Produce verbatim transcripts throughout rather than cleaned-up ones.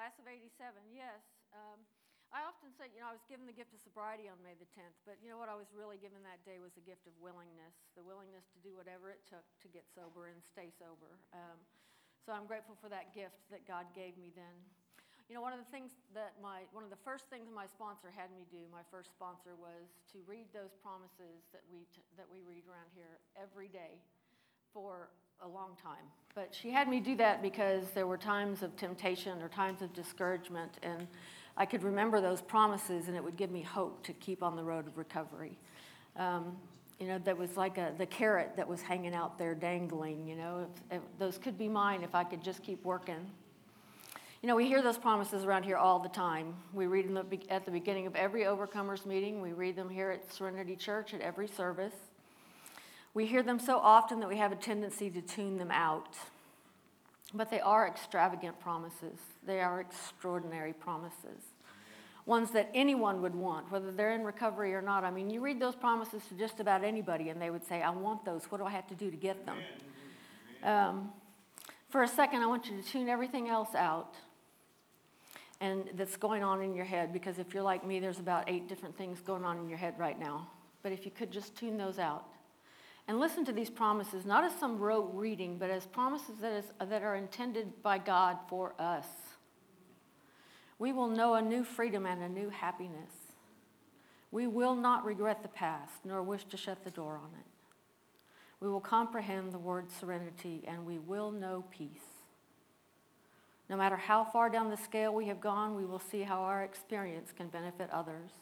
class of eighty-seven, yes. Um, I often say, you know, I was given the gift of sobriety on May the tenth, but you know what I was really given that day was the gift of willingness, the willingness to do whatever it took to get sober and stay sober. Um, so I'm grateful for that gift that God gave me then. You know, one of the things that my, one of the first things my sponsor had me do, my first sponsor, was to read those promises that we, t- that we read around here every day for a long time. But she had me do that because there were times of temptation or times of discouragement, and I could remember those promises, and it would give me hope to keep on the road of recovery. Um, you know, that was like a, the carrot that was hanging out there dangling, you know. If, if those could be mine if I could just keep working. You know, we hear those promises around here all the time. We read them at the beginning of every Overcomers meeting. We read them here at Serenity Church at every service. We hear them so often that we have a tendency to tune them out. But they are extravagant promises. They are extraordinary promises. Ones that anyone would want, whether they're in recovery or not. I mean, you read those promises to just about anybody, and they would say, I want those. What do I have to do to get them? Um, for a second, I want you to tune everything else out and that's going on in your head, because if you're like me, there's about eight different things going on in your head right now. But if you could just tune those out and listen to these promises, not as some rote reading, but as promises that, is, that are intended by God for us. We will know a new freedom and a new happiness. We will not regret the past, nor wish to shut the door on it. We will comprehend the word serenity, and we will know peace. No matter how far down the scale we have gone, we will see how our experience can benefit others.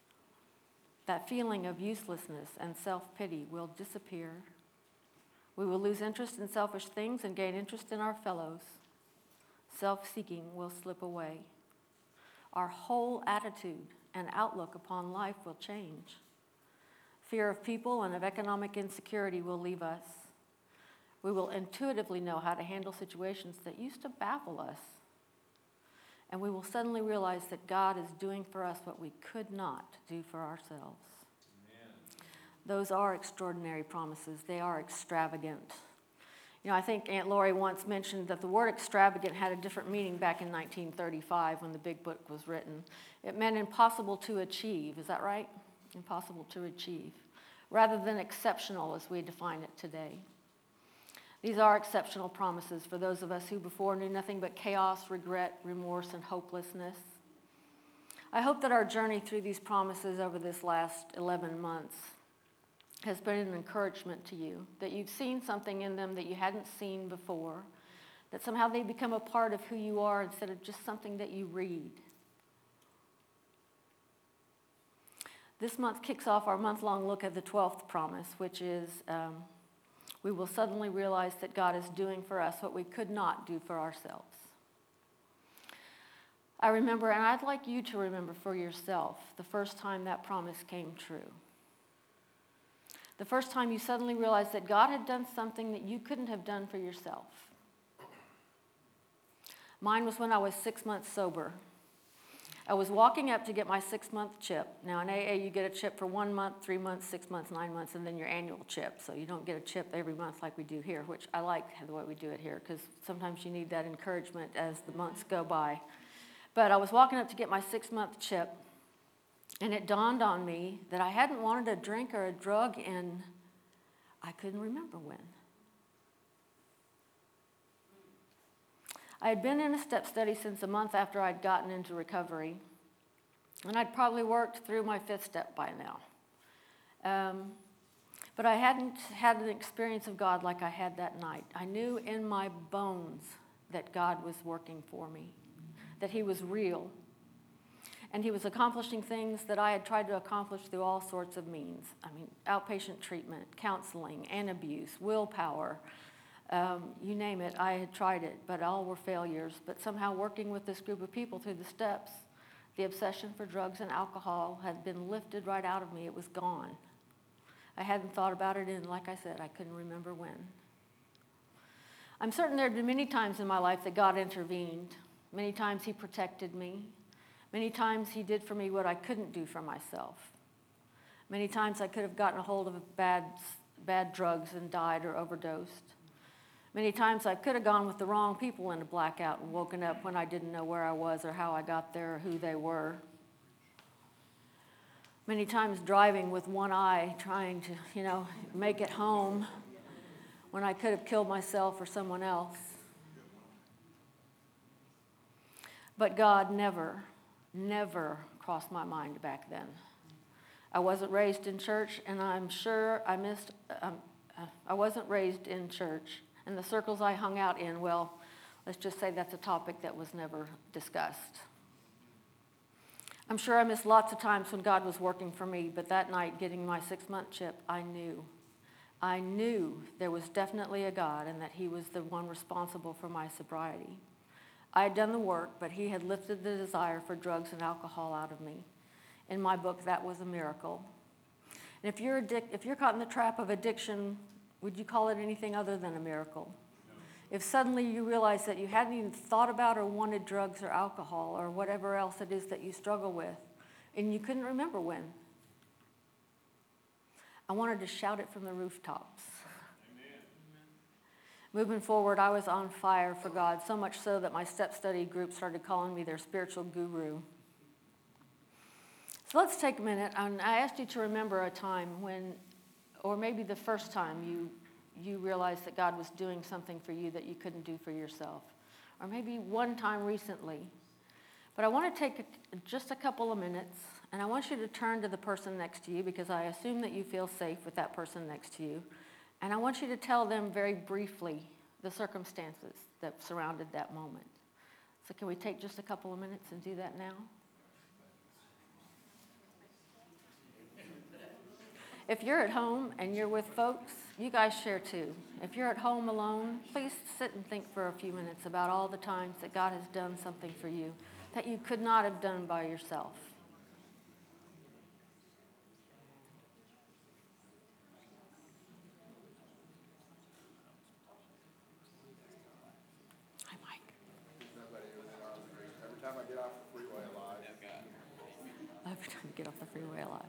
That feeling of uselessness and self-pity will disappear. We will lose interest in selfish things and gain interest in our fellows. Self-seeking will slip away. Our whole attitude and outlook upon life will change. Fear of people and of economic insecurity will leave us. We will intuitively know how to handle situations that used to baffle us. And we will suddenly realize that God is doing for us what we could not do for ourselves. Amen. Those are extraordinary promises. They are extravagant. You know, I think Aunt Lori once mentioned that the word extravagant had a different meaning back in nineteen thirty-five when the big book was written. It meant impossible to achieve. Is that right? Impossible to achieve, rather than exceptional as we define it today. These are exceptional promises for those of us who before knew nothing but chaos, regret, remorse, and hopelessness. I hope that our journey through these promises over this last eleven months has been an encouragement to you, that you've seen something in them that you hadn't seen before, that somehow they become a part of who you are instead of just something that you read. This month kicks off our month-long look at the twelfth promise, which is um, we will suddenly realize that God is doing for us what we could not do for ourselves. I remember, and I'd like you to remember for yourself, the first time that promise came true. The first time you suddenly realized that God had done something that you couldn't have done for yourself. Mine was when I was six months sober. I was walking up to get my six-month chip. Now, in A A, you get a chip for one month, three months, six months, nine months, and then your annual chip. So you don't get a chip every month like we do here, which I like the way we do it here, because sometimes you need that encouragement as the months go by. But I was walking up to get my six-month chip, and it dawned on me that I hadn't wanted a drink or a drug in, I couldn't remember when. I had been in a step study since a month after I'd gotten into recovery, and I'd probably worked through my fifth step by now. Um, but I hadn't had an experience of God like I had that night. I knew in my bones that God was working for me, that he was real, and he was accomplishing things that I had tried to accomplish through all sorts of means. I mean, outpatient treatment, counseling, and abuse, willpower, Um, you name it, I had tried it, but all were failures. But somehow working with this group of people through the steps, the obsession for drugs and alcohol had been lifted right out of me. It was gone. I hadn't thought about it in, like I said, I couldn't remember when. I'm certain there had been many times in my life that God intervened. Many times he protected me. Many times he did for me what I couldn't do for myself. Many times I could have gotten a hold of bad, bad drugs and died or overdosed. Many times I could have gone with the wrong people in a blackout and woken up when I didn't know where I was or how I got there or who they were. Many times driving with one eye, trying to, you know, make it home when I could have killed myself or someone else. But God never, never crossed my mind back then. I wasn't raised in church, and I'm sure I missed, um, uh, I wasn't raised in church. And the circles I hung out in, well, let's just say that's a topic that was never discussed. I'm sure I missed lots of times when God was working for me, but that night, getting my six-month chip, I knew. I knew there was definitely a God and that he was the one responsible for my sobriety. I had done the work, but he had lifted the desire for drugs and alcohol out of me. In my book, that was a miracle. And if you're addic- if you're caught in the trap of addiction, would you call it anything other than a miracle? If suddenly you realize that you hadn't even thought about or wanted drugs or alcohol or whatever else it is that you struggle with, and you couldn't remember when, I wanted to shout it from the rooftops. Amen. Moving forward, I was on fire for God, so much so that my step study group started calling me their spiritual guru. So let's take a minute, and I asked you to remember a time when, or maybe the first time you you realized that God was doing something for you that you couldn't do for yourself. Or maybe one time recently. But I want to take a, just a couple of minutes, and I want you to turn to the person next to you, because I assume that you feel safe with that person next to you. And I want you to tell them very briefly the circumstances that surrounded that moment. So can we take just a couple of minutes and do that now? If you're at home and you're with folks, you guys share too. If you're at home alone, please sit and think for a few minutes about all the times that God has done something for you that you could not have done by yourself. Hi, Mike. Every time I get off the freeway alive. Every time you get off the freeway alive.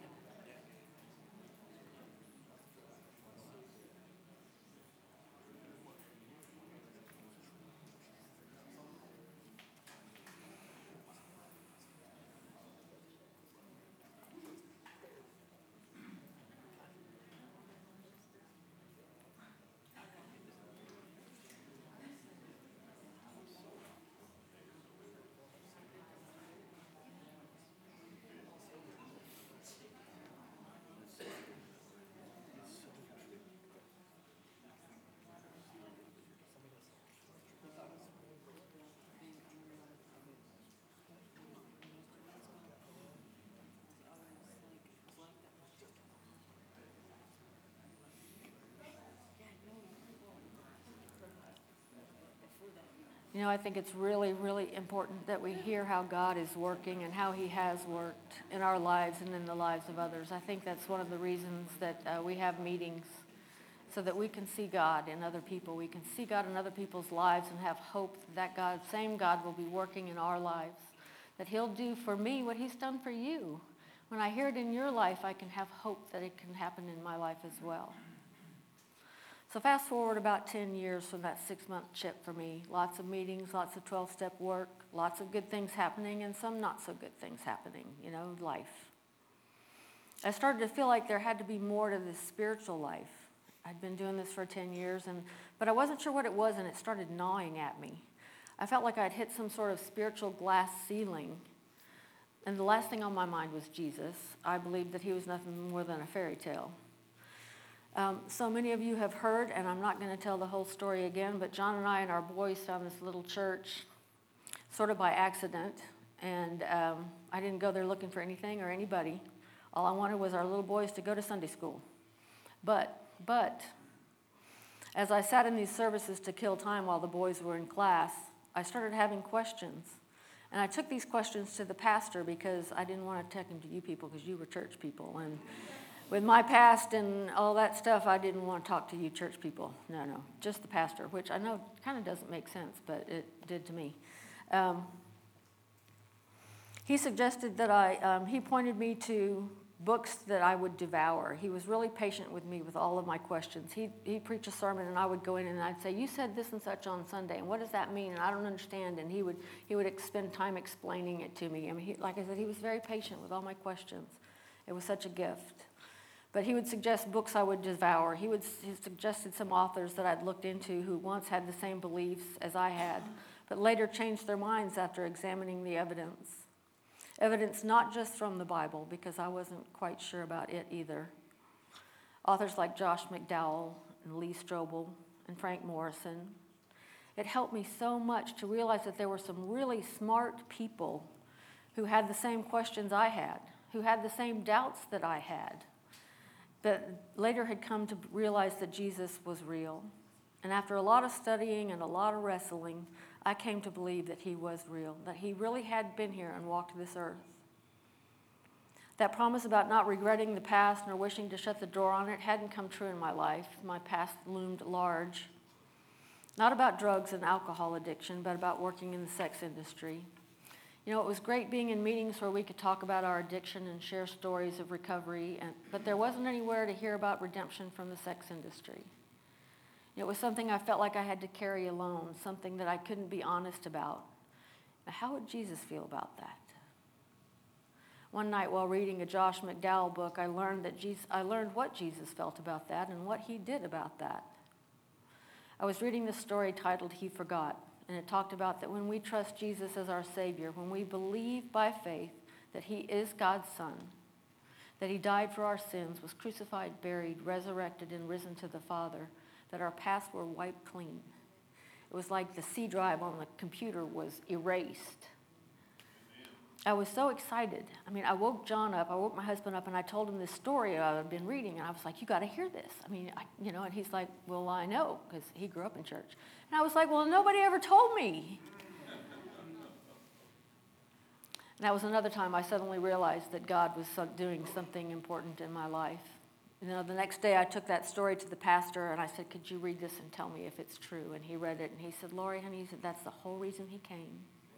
You know, I think it's really, really important that we hear how God is working and how he has worked in our lives and in the lives of others. I think that's one of the reasons that uh, we have meetings, so that we can see God in other people. We can see God in other people's lives and have hope that that God, same God will be working in our lives, that he'll do for me what he's done for you. When I hear it in your life, I can have hope that it can happen in my life as well. So fast forward about ten years from that six-month chip for me. Lots of meetings, lots of twelve-step work, lots of good things happening, and some not so good things happening, you know, life. I started to feel like there had to be more to this spiritual life. I'd been doing this for ten years, and but I wasn't sure what it was, and it started gnawing at me. I felt like I'd hit some sort of spiritual glass ceiling, and the last thing on my mind was Jesus. I believed that he was nothing more than a fairy tale. Um, so many of you have heard, and I'm not going to tell the whole story again, but John and I and our boys found this little church sort of by accident, and um, I didn't go there looking for anything or anybody. All I wanted was our little boys to go to Sunday school. But, but, as I sat in these services to kill time while the boys were in class, I started having questions. And I took these questions to the pastor because I didn't want to take them to you people because you were church people. And with my past and all that stuff, I didn't want to talk to you church people. No, no, just the pastor, which I know kind of doesn't make sense, but it did to me. Um, he suggested that I, um, he pointed me to books that I would devour. He was really patient with me with all of my questions. He'd, he'd preach a sermon, and I would go in and I'd say, you said this and such on Sunday, and what does that mean? And I don't understand. And he would he would spend time explaining it to me. I mean, he, like I said, he was very patient with all my questions. It was such a gift. But he would suggest books I would devour. He would he suggested some authors that I'd looked into who once had the same beliefs as I had, but later changed their minds after examining the evidence. Evidence not just from the Bible, because I wasn't quite sure about it either. Authors like Josh McDowell and Lee Strobel and Frank Morrison. It helped me so much to realize that there were some really smart people who had the same questions I had, who had the same doubts that I had, but later had come to realize that Jesus was real. And after a lot of studying and a lot of wrestling, I came to believe that he was real, that he really had been here and walked this earth. That promise about not regretting the past nor wishing to shut the door on it hadn't come true in my life. My past loomed large. Not about drugs and alcohol addiction, but about working in the sex industry. You know, it was great being in meetings where we could talk about our addiction and share stories of recovery, and, but there wasn't anywhere to hear about redemption from the sex industry. It was something I felt like I had to carry alone, something that I couldn't be honest about. Now, how would Jesus feel about that? One night while reading a Josh McDowell book, I learned that Jesus, I learned what Jesus felt about that and what he did about that. I was reading this story titled He Forgot, and it talked about that when we trust Jesus as our Savior, when we believe by faith that he is God's Son, that he died for our sins, was crucified, buried, resurrected, and risen to the Father, that our pasts were wiped clean. It was like the C drive on the computer was erased. I was so excited. I mean, I woke John up, I woke my husband up, and I told him this story I had been reading, and I was like, you got to hear this. I mean, I, you know, and he's like, well, I know, because he grew up in church. And I was like, well, nobody ever told me. And that was another time I suddenly realized that God was doing something important in my life. You know, the next day I took that story to the pastor, and I said, could you read this and tell me if it's true? And he read it, and he said, Lori, honey, he said, that's the whole reason he came.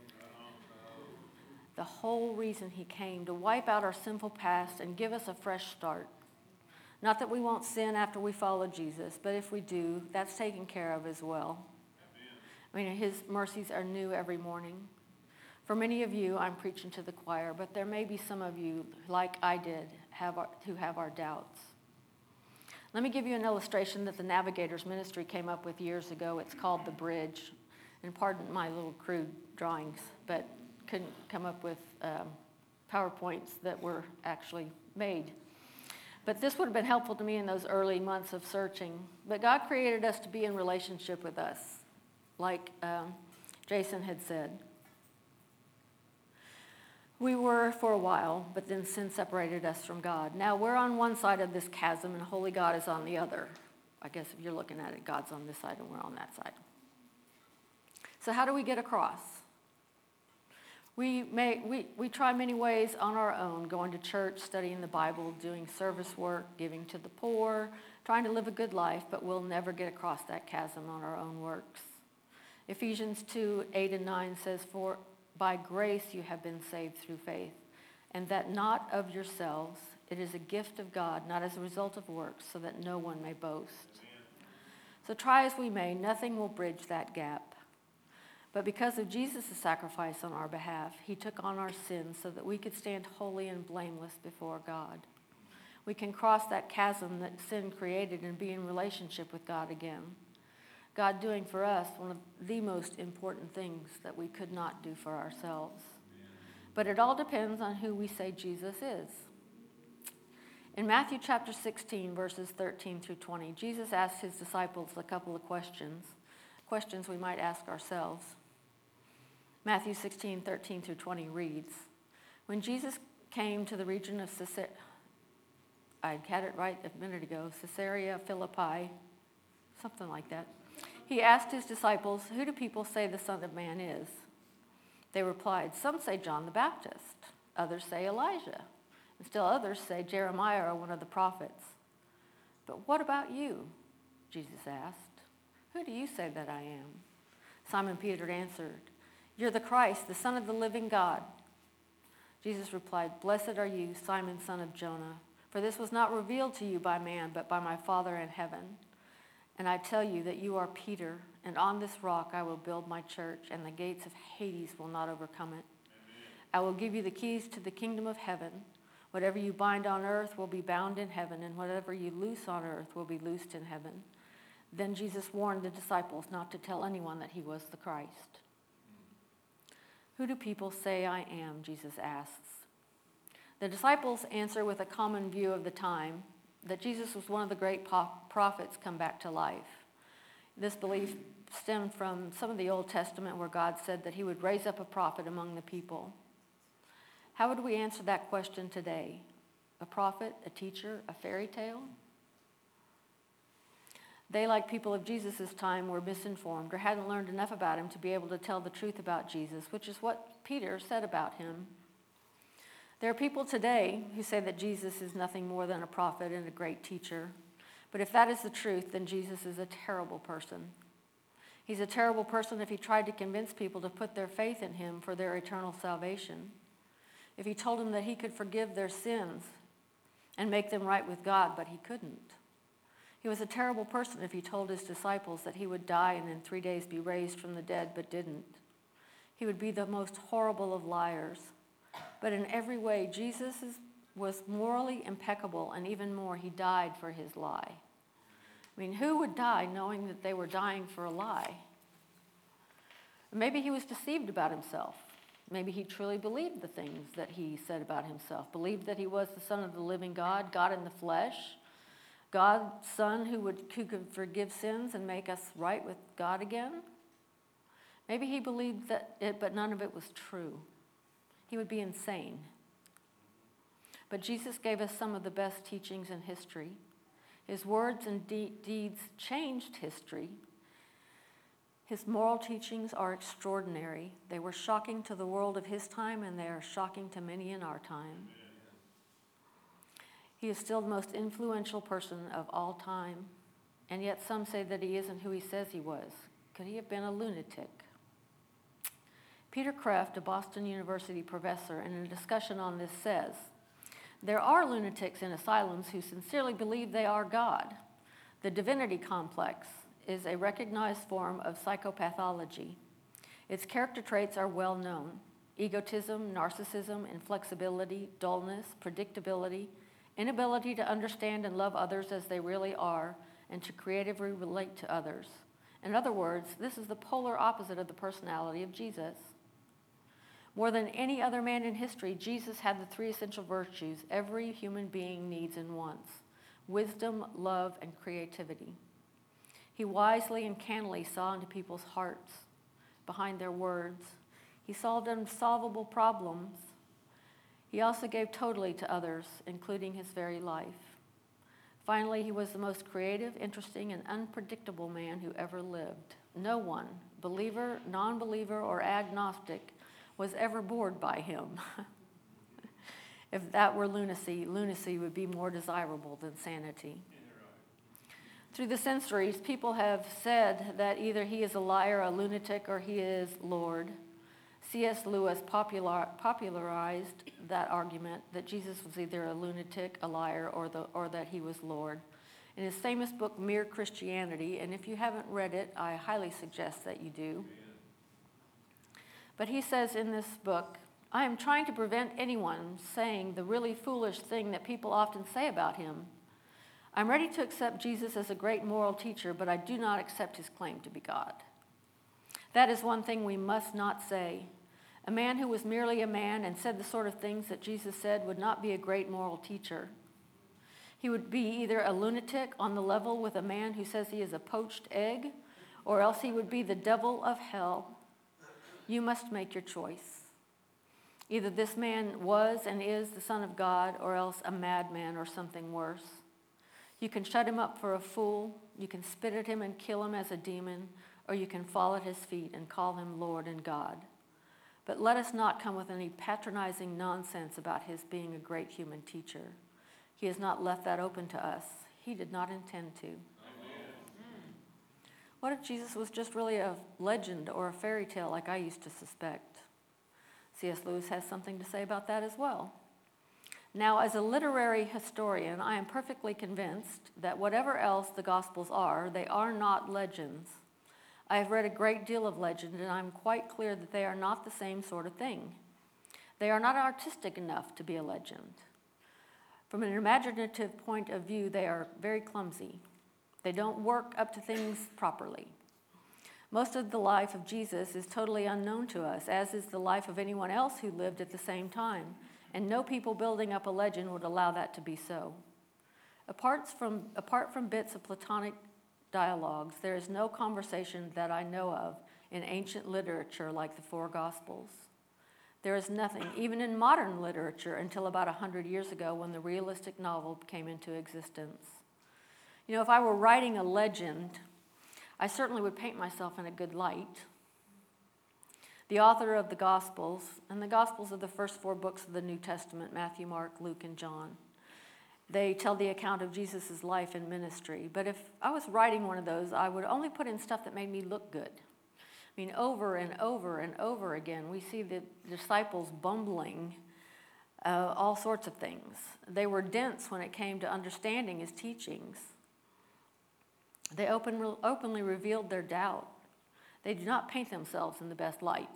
The whole reason he came, to wipe out our sinful past and give us a fresh start. Not that we won't sin after we follow Jesus, but if we do, that's taken care of as well. Amen. I mean, his mercies are new every morning. For many of you, I'm preaching to the choir, but there may be some of you, like I did, have our, who have our doubts. Let me give you an illustration that the Navigators Ministry came up with years ago. It's called The Bridge. And pardon my little crude drawings, but couldn't come up with um, PowerPoints that were actually made. But this would have been helpful to me in those early months of searching. But God created us to be in relationship with us, like um, Jason had said. We were for a while, but then sin separated us from God. Now we're on one side of this chasm, and holy God is on the other. I guess if you're looking at it, God's on this side and we're on that side. So how do we get across? We, may, we, we try many ways on our own, going to church, studying the Bible, doing service work, giving to the poor, trying to live a good life, but we'll never get across that chasm on our own works. Ephesians two, eight and nine says, for by grace you have been saved through faith, and that not of yourselves. It is a gift of God, not as a result of works, so that no one may boast. So try as we may, nothing will bridge that gap. But because of Jesus' sacrifice on our behalf, he took on our sins so that we could stand holy and blameless before God. We can cross that chasm that sin created and be in relationship with God again. God doing for us one of the most important things that we could not do for ourselves. But it all depends on who we say Jesus is. In Matthew chapter sixteen, verses thirteen through twenty, Jesus asked his disciples a couple of questions, questions we might ask ourselves. Matthew sixteen, thirteen through twenty reads, when Jesus came to the region of Caesarea, I had it right a minute ago, Caesarea Philippi, something like that. He asked his disciples, who do people say the Son of Man is? They replied, some say John the Baptist, others say Elijah, and still others say Jeremiah or one of the prophets. But what about you? Jesus asked. Who do you say that I am? Simon Peter answered, you're the Christ, the Son of the living God. Jesus replied, "Blessed are you, Simon, son of Jonah, for this was not revealed to you by man, but by my Father in heaven. And I tell you that you are Peter, and on this rock I will build my church, and the gates of Hades will not overcome it. Amen. I will give you the keys to the kingdom of heaven. Whatever you bind on earth will be bound in heaven, and whatever you loose on earth will be loosed in heaven." Then Jesus warned the disciples not to tell anyone that he was the Christ. "Who do people say I am?" Jesus asks. The disciples answer with a common view of the time, that Jesus was one of the great prophets come back to life. This belief stemmed from some of the Old Testament where God said that he would raise up a prophet among the people. How would we answer that question today? A prophet, a teacher, a fairy tale? They, like people of Jesus' time, were misinformed or hadn't learned enough about him to be able to tell the truth about Jesus, which is what Peter said about him. There are people today who say that Jesus is nothing more than a prophet and a great teacher. But if that is the truth, then Jesus is a terrible person. He's a terrible person if he tried to convince people to put their faith in him for their eternal salvation. If he told them that he could forgive their sins and make them right with God, but he couldn't. He was a terrible person if he told his disciples that he would die and in three days be raised from the dead, but didn't. He would be the most horrible of liars. But in every way, Jesus is, was morally impeccable, and even more, he died for his lie. I mean, who would die knowing that they were dying for a lie? Maybe he was deceived about himself. Maybe he truly believed the things that he said about himself, believed that he was the Son of the living God, God in the flesh, God's Son who would who could forgive sins and make us right with God again. Maybe he believed that it, but none of it was true. He would be insane. But Jesus gave us some of the best teachings in history. His words and de- deeds changed history. His moral teachings are extraordinary. They were shocking to the world of his time, and they are shocking to many in our time. He is still the most influential person of all time, and yet some say that he isn't who he says he was. Could he have been a lunatic? Peter Kreeft, a Boston University professor, in a discussion on this says, "There are lunatics in asylums who sincerely believe they are God. The divinity complex is a recognized form of psychopathology. Its character traits are well known: egotism, narcissism, inflexibility, dullness, predictability, inability to understand and love others as they really are, and to creatively relate to others. In other words, this is the polar opposite of the personality of Jesus. More than any other man in history, Jesus had the three essential virtues every human being needs and wants: wisdom, love, and creativity. He wisely and cannily saw into people's hearts, behind their words. He solved unsolvable problems. He also gave totally to others, including his very life. Finally, he was the most creative, interesting, and unpredictable man who ever lived. No one, believer, non-believer, or agnostic, was ever bored by him." If that were lunacy, lunacy would be more desirable than sanity. Through the centuries, people have said that either he is a liar, a lunatic, or he is Lord. C S Lewis popular, popularized that argument that Jesus was either a lunatic, a liar, or, the, or that he was Lord in his famous book, Mere Christianity, and if you haven't read it, I highly suggest that you do. But he says in this book, "I am trying to prevent anyone saying the really foolish thing that people often say about him. I'm ready to accept Jesus as a great moral teacher, but I do not accept his claim to be God. That is one thing we must not say. A man who was merely a man and said the sort of things that Jesus said would not be a great moral teacher. He would be either a lunatic on the level with a man who says he is a poached egg, or else he would be the devil of hell. You must make your choice. Either this man was and is the Son of God, or else a madman or something worse. You can shut him up for a fool, you can spit at him and kill him as a demon, or you can fall at his feet and call him Lord and God. But let us not come with any patronizing nonsense about his being a great human teacher. He has not left that open to us. He did not intend to." Amen. What if Jesus was just really a legend or a fairy tale like I used to suspect? C S Lewis has something to say about that as well. Now, as a literary historian, I am perfectly convinced that whatever else the Gospels are, they are not legends. I have read a great deal of legend, and I'm quite clear that they are not the same sort of thing. They are not artistic enough to be a legend. From an imaginative point of view, they are very clumsy. They don't work up to things properly. Most of the life of Jesus is totally unknown to us, as is the life of anyone else who lived at the same time, and no people building up a legend would allow that to be so. Apart from, apart from bits of Platonic dialogues, there is no conversation that I know of in ancient literature like the four Gospels. There is nothing, even in modern literature, until about one hundred years ago when the realistic novel came into existence. You know, if I were writing a legend, I certainly would paint myself in a good light. The author of the Gospels, and the Gospels are the first four books of the New Testament, Matthew, Mark, Luke, and John. They tell the account of Jesus' life and ministry. But if I was writing one of those, I would only put in stuff that made me look good. I mean, over and over and over again, we see the disciples bumbling uh, all sorts of things. They were dense when it came to understanding his teachings. They open, openly revealed their doubt. They do not paint themselves in the best light.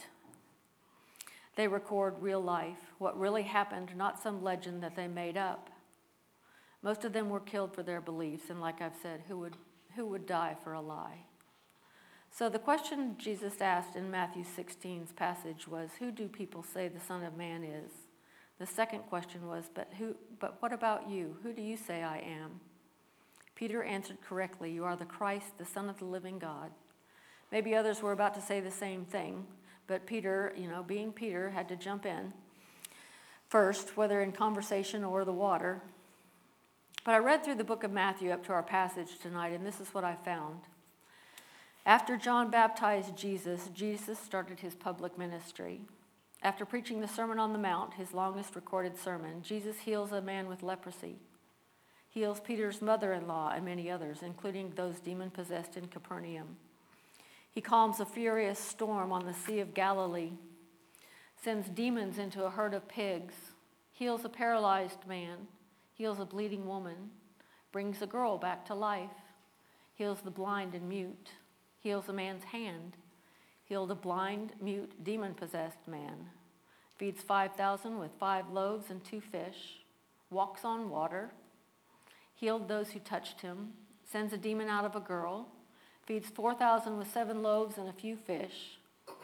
They record real life, what really happened, not some legend that they made up. Most of them were killed for their beliefs, and like I've said, who would, who would die for a lie? So the question Jesus asked in Matthew sixteen's passage was, who do people say the Son of Man is? The second question was, but who? But what about you? Who do you say I am? Peter answered correctly, you are the Christ, the Son of the living God. Maybe others were about to say the same thing, but Peter, you know, being Peter, had to jump in first, whether in conversation or the water. But I read through the book of Matthew up to our passage tonight, and this is what I found. After John baptized Jesus, Jesus started his public ministry. After preaching the Sermon on the Mount, his longest recorded sermon, Jesus heals a man with leprosy, heals Peter's mother-in-law and many others, including those demon-possessed in Capernaum. He calms a furious storm on the Sea of Galilee, sends demons into a herd of pigs, heals a paralyzed man, heals a bleeding woman, brings a girl back to life, heals the blind and mute, heals a man's hand, healed a blind, mute, demon-possessed man, feeds five thousand with five loaves and two fish, walks on water, healed those who touched him, sends a demon out of a girl, feeds four thousand with seven loaves and a few fish.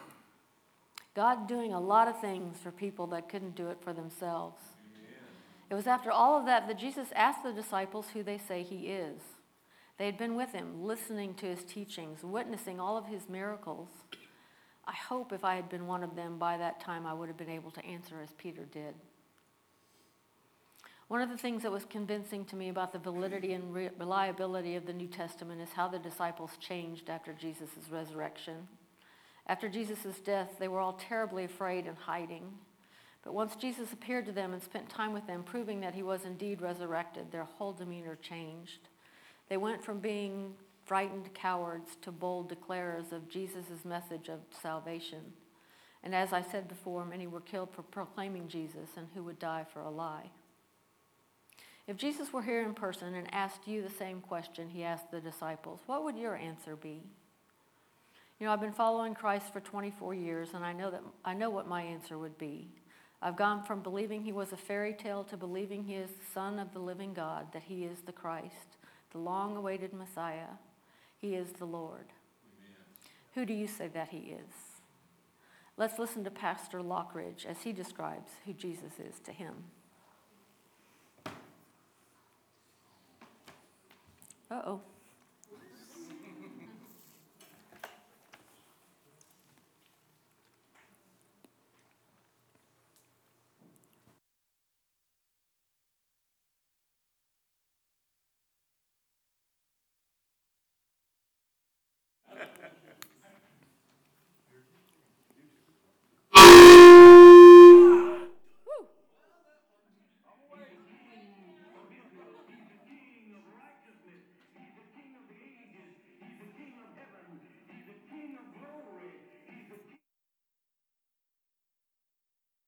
God doing a lot of things for people that couldn't do it for themselves. Amen. It was after all of that that Jesus asked the disciples who they say he is. They had been with him, listening to his teachings, witnessing all of his miracles. I hope if I had been one of them by that time, I would have been able to answer as Peter did. One of the things that was convincing to me about the validity and re- reliability of the New Testament is how the disciples changed after Jesus' resurrection. After Jesus' death, they were all terribly afraid and hiding. But once Jesus appeared to them and spent time with them, proving that he was indeed resurrected, their whole demeanor changed. They went from being frightened cowards to bold declarers of Jesus' message of salvation. And as I said before, many were killed for proclaiming Jesus, and who would die for a lie. If Jesus were here in person and asked you the same question he asked the disciples, what would your answer be? You know, I've been following Christ for twenty-four years, and I know that I know what my answer would be. I've gone from believing he was a fairy tale to believing he is the Son of the living God, that he is the Christ, the long-awaited Messiah. He is the Lord. Amen. Who do you say that he is? Let's listen to Pastor Lockridge as he describes who Jesus is to him. Uh-oh.